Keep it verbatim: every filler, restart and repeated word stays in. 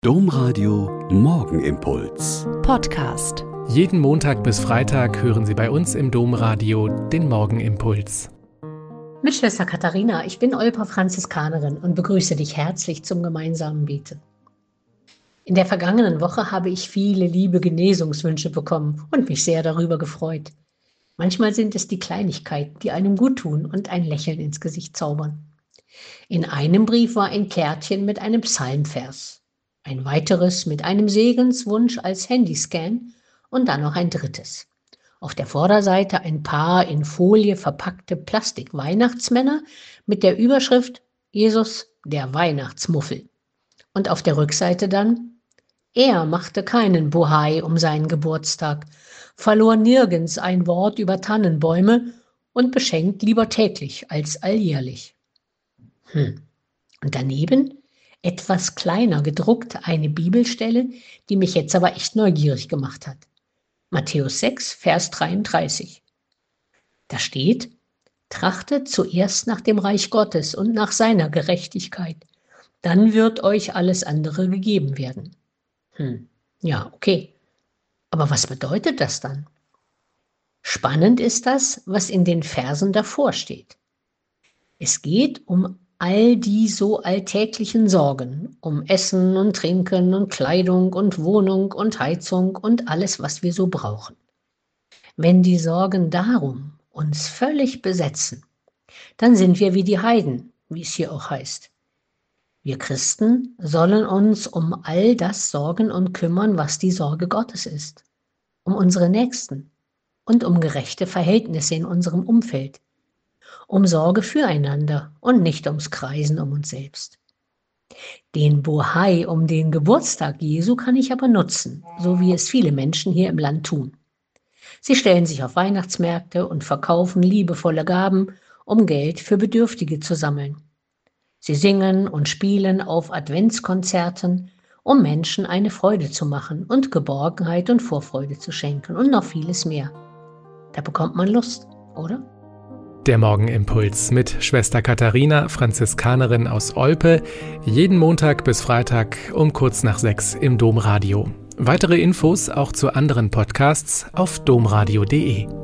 Domradio Morgenimpuls. Podcast. Jeden Montag bis Freitag hören Sie bei uns im Domradio den Morgenimpuls. Mit Schwester Katharina, ich bin Olper Franziskanerin und begrüße dich herzlich zum gemeinsamen Beten. In der vergangenen Woche habe ich viele liebe Genesungswünsche bekommen und mich sehr darüber gefreut. Manchmal sind es die Kleinigkeiten, die einem gut tun und ein Lächeln ins Gesicht zaubern. In einem Brief war ein Kärtchen mit einem Psalmvers. Ein weiteres mit einem Segenswunsch als Handyscan und dann noch ein drittes. Auf der Vorderseite ein paar in Folie verpackte Plastik-Weihnachtsmänner mit der Überschrift Jesus, der Weihnachtsmuffel. Und auf der Rückseite dann: Er machte keinen Bohai um seinen Geburtstag, verlor nirgends ein Wort über Tannenbäume und beschenkt lieber täglich als alljährlich. Hm. Und daneben etwas kleiner gedruckt eine Bibelstelle, die mich jetzt aber echt neugierig gemacht hat. Matthäus sechs, Vers dreiunddreißig. Da steht: Trachtet zuerst nach dem Reich Gottes und nach seiner Gerechtigkeit. Dann wird euch alles andere gegeben werden. Hm, ja, okay. Aber was bedeutet das dann? Spannend ist das, was in den Versen davor steht. Es geht um all die so alltäglichen Sorgen, um Essen und Trinken und Kleidung und Wohnung und Heizung und alles, was wir so brauchen. Wenn die Sorgen darum uns völlig besetzen, dann sind wir wie die Heiden, wie es hier auch heißt. Wir Christen sollen uns um all das sorgen und kümmern, was die Sorge Gottes ist, um unsere Nächsten und um gerechte Verhältnisse in unserem Umfeld, um Sorge füreinander und nicht ums Kreisen um uns selbst. Den Bohai um den Geburtstag Jesu kann ich aber nutzen, so wie es viele Menschen hier im Land tun. Sie stellen sich auf Weihnachtsmärkte und verkaufen liebevolle Gaben, um Geld für Bedürftige zu sammeln. Sie singen und spielen auf Adventskonzerten, um Menschen eine Freude zu machen und Geborgenheit und Vorfreude zu schenken und noch vieles mehr. Da bekommt man Lust, oder? Der Morgenimpuls mit Schwester Katharina, Franziskanerin aus Olpe, jeden Montag bis Freitag um kurz nach sechs im Domradio. Weitere Infos auch zu anderen Podcasts auf domradio punkt de.